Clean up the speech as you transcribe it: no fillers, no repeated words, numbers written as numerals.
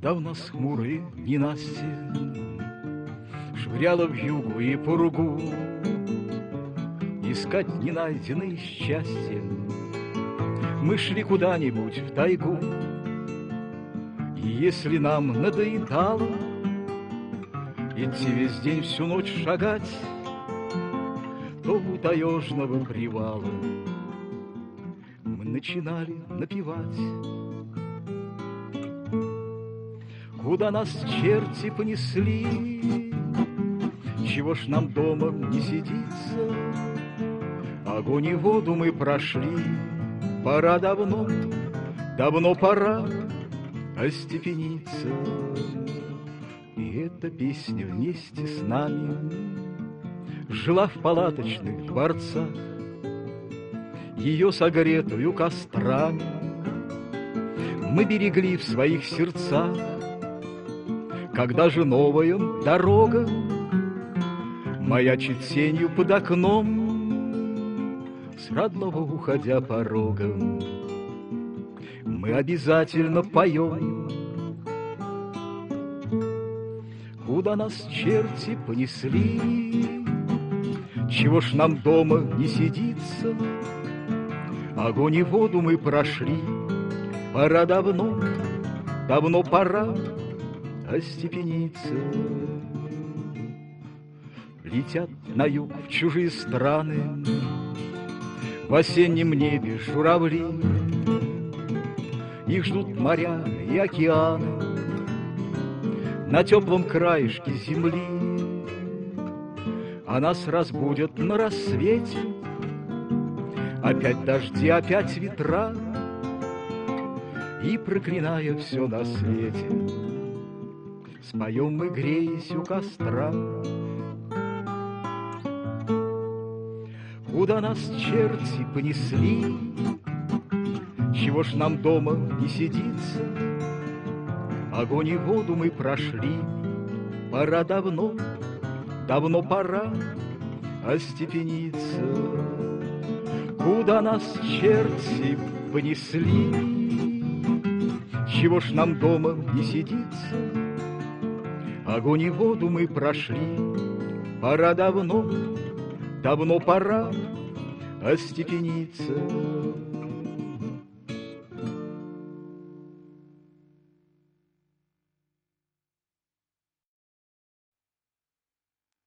Давно с хмурой ненастье швыряла в югу и пургу искать ненайденное счастье. Мы шли куда-нибудь в тайгу, и если нам надоедало идти весь день, всю ночь шагать, то у таежного привала мы начинали напевать. Куда нас черти понесли, чего ж нам дома не сидится? Огонь и воду мы прошли, пора давно, давно пора остепениться. И эта песня вместе с нами жила в палаточных дворцах, ее согретую кострами мы берегли в своих сердцах. Когда же новая дорога маячит тенью под окном, с родного уходя порогом, мы обязательно поем. Куда нас черти понесли, чего ж нам дома не сидится? Огонь и воду мы прошли, пора давно, давно пора остепениться. Летят на юг в чужие страны в осеннем небе журавли. Их ждут моря и океаны на теплом краешке земли. А нас разбудят на рассвете опять дожди, опять ветра, и, проклиная все на свете, споем мы, греясь у костра. Куда нас черти понесли, чего ж нам дома не сидится? Огонь и воду мы прошли, пора давно, давно пора остепениться. Куда нас черти понесли, чего ж нам дома не сидится? Огонь и воду мы прошли, пора давно, давно пора остепениться.